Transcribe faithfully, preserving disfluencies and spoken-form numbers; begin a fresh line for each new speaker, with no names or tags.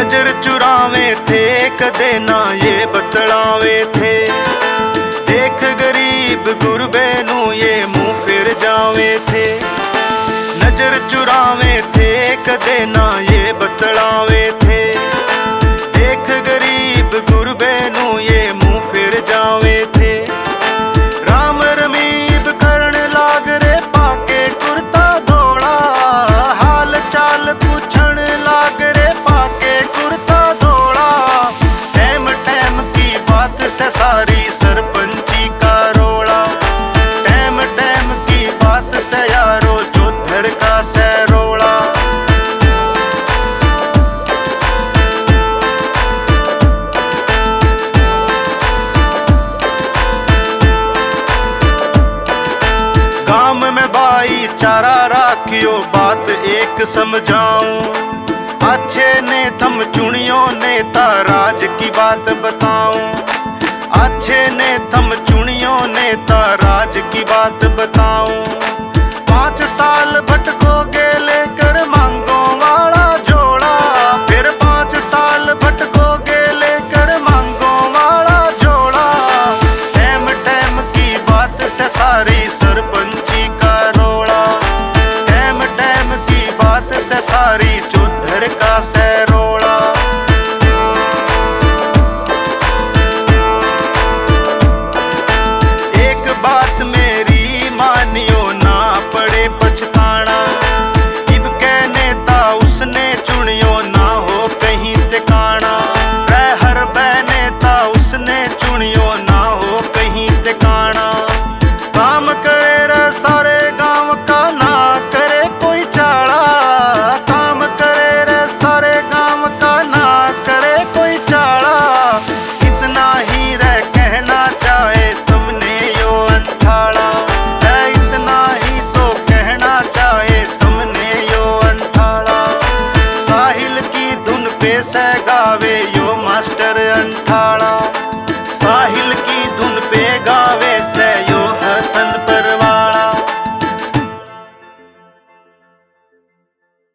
नजर चुरावे थे कदे ना ये बतलावे थे। देख गरीब गुरबे नू ये मुंह फिर जावे थे। नजर चुरावे थे कदे ना ये बतलावे थे। देख गरीब गुरबे नू ये मुंह फिर जावे थे। राम रमीब करण लाग रे पाके कुर्ता धोला। हाल चाल पूछण लाग रे पाके कुर्ता धोला। टैम टैम की बात से सारी सरपंची का रोला। टैम टैम की बात से यारो चौधर का से रोला। गांव में भाईचारा राखियो बात एक समझाऊं। अच्छे ने थम चुनियो नेता राज की बात बताऊं। अच्छे ने थम चुनियो नेता राज की बात बताऊं। पांच साल भटकोगे लेकर मांगो